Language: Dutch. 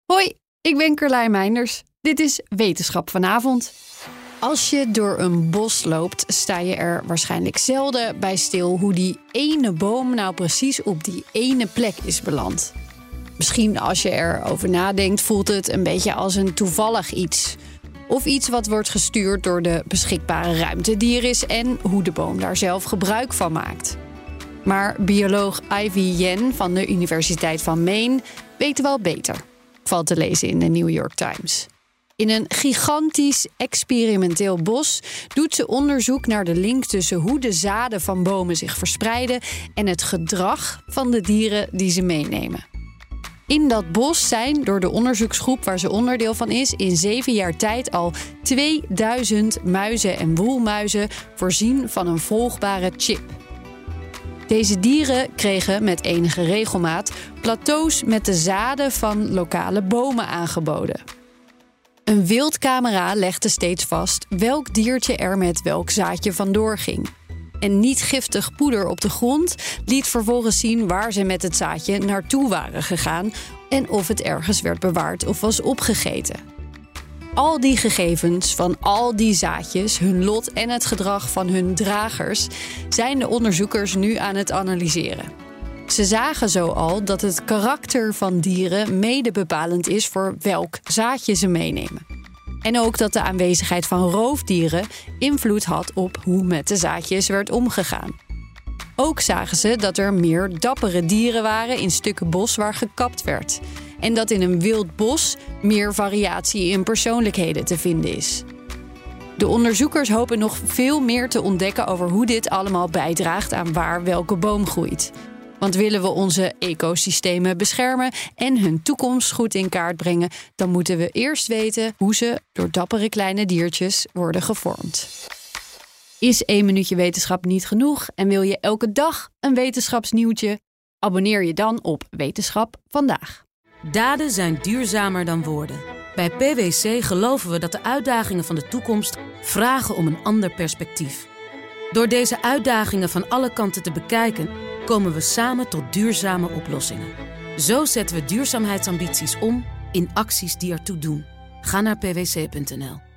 Hoi, ik ben Carlijn Meinders. Dit is Wetenschap vanavond. Als je door een bos loopt, sta je er waarschijnlijk zelden bij stil hoe die ene boom nou precies op die ene plek is beland. Misschien als je erover nadenkt, voelt het een beetje als een toevallig iets. Of iets wat wordt gestuurd door de beschikbare ruimte die er is en hoe de boom daar zelf gebruik van maakt. Maar bioloog Ivy Yen van de Universiteit van Maine weet wel beter. Valt te lezen in de New York Times. In een gigantisch experimenteel bos doet ze onderzoek naar de link tussen hoe de zaden van bomen zich verspreiden en het gedrag van de dieren die ze meenemen. In dat bos zijn door de onderzoeksgroep waar ze onderdeel van is in 7 jaar tijd al 2000 muizen en woelmuizen voorzien van een volgbare chip. Deze dieren kregen met enige regelmaat plateaus met de zaden van lokale bomen aangeboden. Een wildcamera legde steeds vast welk diertje er met welk zaadje vandoor ging. En niet giftig poeder op de grond liet vervolgens zien waar ze met het zaadje naartoe waren gegaan en of het ergens werd bewaard of was opgegeten. Al die gegevens van al die zaadjes, hun lot en het gedrag van hun dragers zijn de onderzoekers nu aan het analyseren. Ze zagen zo al dat het karakter van dieren mede bepalend is voor welk zaadje ze meenemen. En ook dat de aanwezigheid van roofdieren invloed had op hoe met de zaadjes werd omgegaan. Ook zagen ze dat er meer dappere dieren waren in stukken bos waar gekapt werd. En dat in een wild bos meer variatie in persoonlijkheden te vinden is. De onderzoekers hopen nog veel meer te ontdekken over hoe dit allemaal bijdraagt aan waar welke boom groeit. Want willen we onze ecosystemen beschermen en hun toekomst goed in kaart brengen, dan moeten we eerst weten hoe ze door dappere kleine diertjes worden gevormd. Is 1 minuutje wetenschap niet genoeg en wil je elke dag een wetenschapsnieuwtje? Abonneer je dan op Wetenschap Vandaag. Daden zijn duurzamer dan woorden. Bij PwC geloven we dat de uitdagingen van de toekomst vragen om een ander perspectief. Door deze uitdagingen van alle kanten te bekijken, komen we samen tot duurzame oplossingen. Zo zetten we duurzaamheidsambities om in acties die ertoe doen. Ga naar pwc.nl.